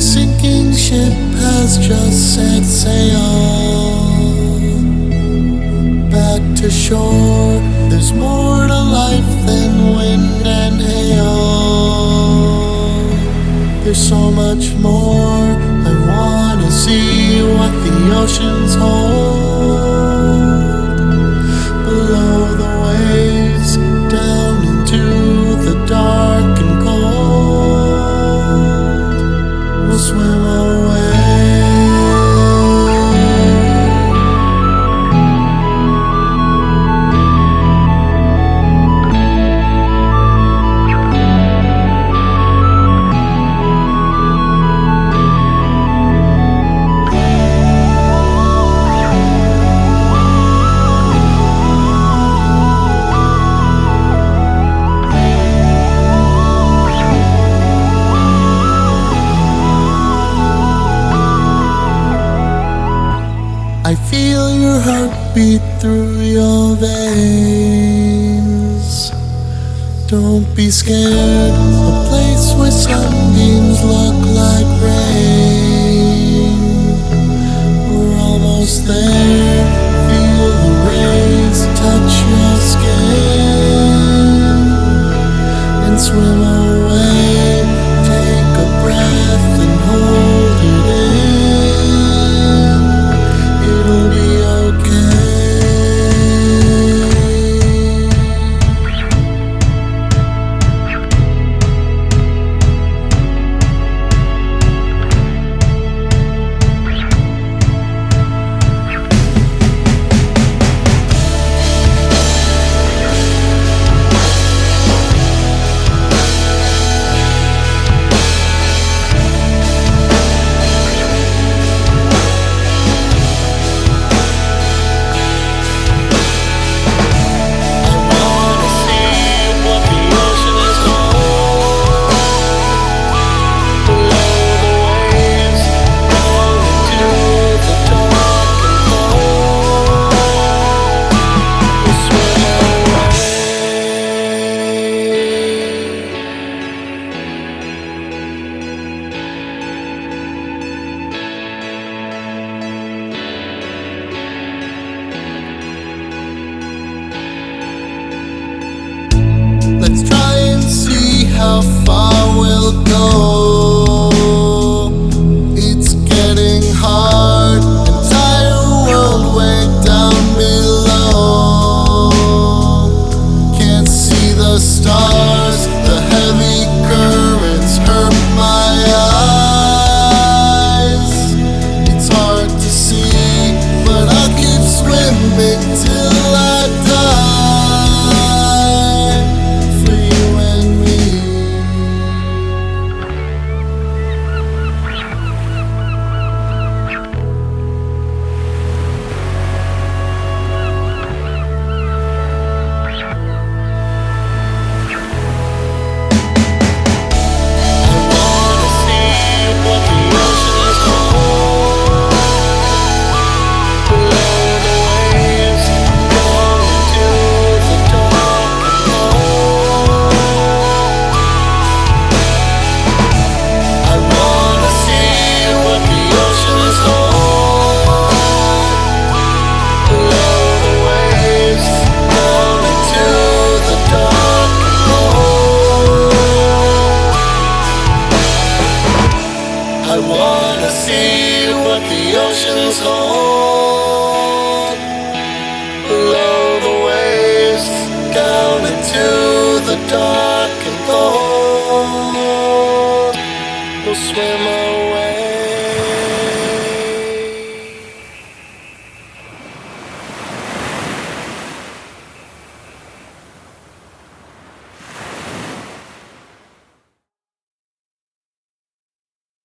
sinking ship has just set sail back to shore. There's more to life than wind and hail. There's so much more. I wanna see what the oceans hold. Below the waves, down into the dark and cold. We'll swim away. I feel your heartbeat through your veins. Don't be scared, a place where sunbeams look like rain. We're almost there, feel the rays touch your skin and swim away. Take a breath and hold it in. It'll be okay. Let's try and see how far we'll go. It's getting hard, entire world way down below. Can't see the stars, the heavy currents hurt my eyes. It's hard to see, but I'll keep swimming till I die. I wanna see what the oceans hold. Below the waves, down into the dark and cold. We'll swim away.